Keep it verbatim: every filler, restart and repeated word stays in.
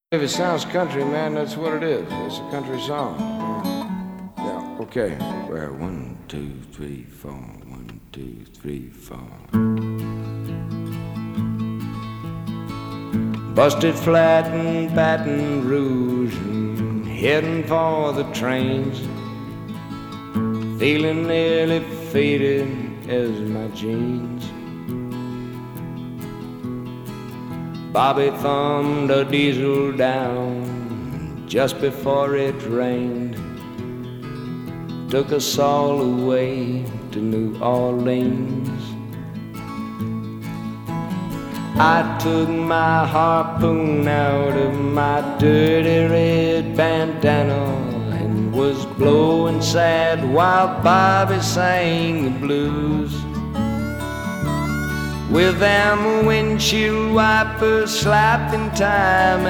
If it sounds country, man, that's what it is. It's a country song. Yeah, okay. Well, one, two, three, four. One, two, three, four. Busted flat in Baton Rouge and heading for the trains. Feeling nearly faded as my jeans. Bobby thumbed a diesel down just before it rained. Took us all away to New Orleans. I took my harpoon out of my dirty red bandana and was blowing sad while Bobby sang the blues. With them windshield wipers slapping time